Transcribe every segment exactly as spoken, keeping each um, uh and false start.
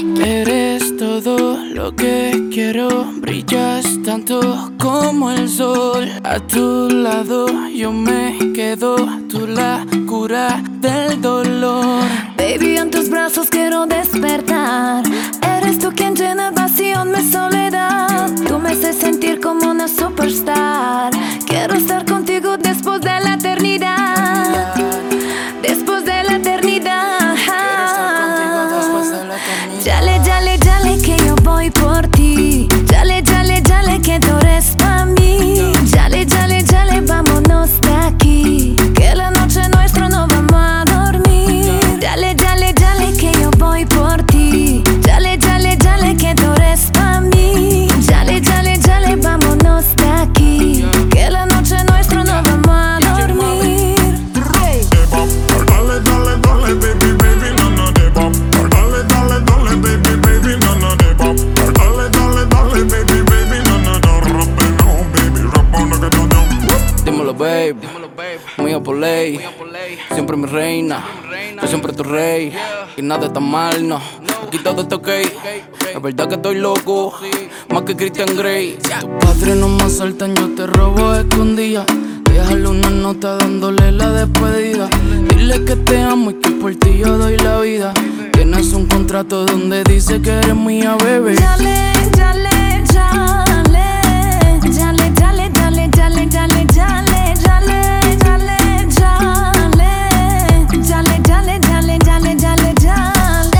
Eres todo lo que quiero, brillas tanto como el sol. A tu lado yo me quedo, tú la cura del dolor. Baby, en tus brazos quiero despertar. Eres tú quien llena el vacío en mi soledad. Tú me haces sentir como una superstar. Quiero estar contigo después de la eternidad. Después de la eternidad. Quiero estar contigo después de la eternidad. Dale, dale, dale que yo voy por ti. Dale, dale, dale que tú eres pa' mí. Dale, dale, dale, vámonos de aquí. Que la noche nuestra no vamos a dormir. Dale, dale, dale que yo voy por ti. Dale, dale, dale que tú eres pa' mí. Dale, dale, dale, vámonos de aquí. Que la noche nuestra no vamos a dormir. Dale, dale, dale, baby, baby, no, no, de pop. Dale, dale, dale, baby, baby, no, no, de pop. Dale, dale, dale, baby, baby, no, no, no, rap, no, baby, rap, no, que no, no. Dímelo, babe, mía por ley. Siempre mi reina, yo siempre tu rey. Y nada está mal, no, aquí todo está ok. Es verdad que estoy loco, más que Christian Grey. Tus padres no me asaltan, yo te robo escondida. Déjale una nota dándole la despedida. Dile que te amo y que por ti yo doy la vida. Tienes un contrato donde dice que eres mía, bebé. Dale, dale, dale. Dale, dale, dale, dale, dale, dale. Dale, dale, dale. Dale, dale, dale, dale, dale, dale.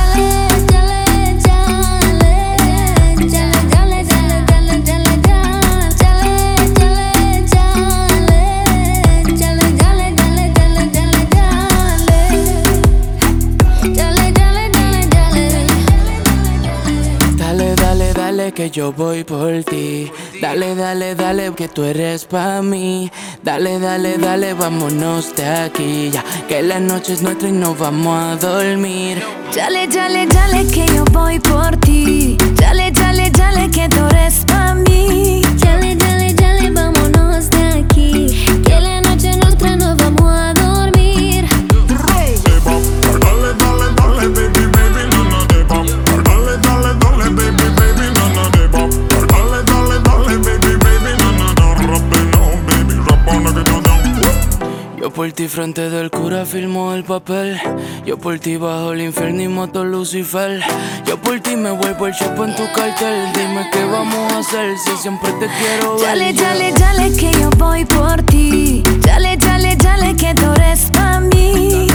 Dale que yo voy por ti. Dale, dale, dale que tú eres pa' mí. Dale, dale, dale, vámonos de aquí ya. Que la noche es nuestra y nos vamos a dormir. Dale, dale, dale que yo voy por ti. Dale, dale, dale que tú eres pa' mí. Dale, dale, dale, vámonos de aquí. Que la noche nuestra nos vamos a dormir. Dale, dale, dale, baby, baby, no, no, de pop. Dale, dale, dale, baby, baby, no, no, de pop. Dale, dale, dale, baby, baby, no, no, no, rap, no, baby, rap, no, que no, no. Yo por ti frente del cura firmo el papel. Yo por ti bajo el infierno y mato a Lucifer. Yo por ti me vuelvo el chapo en tu cartel. Dime qué vamos a hacer si siempre te quiero ver. Dale, dale, dale que yo voy por ti. Dale, dale, dale que tú eres pa' mí.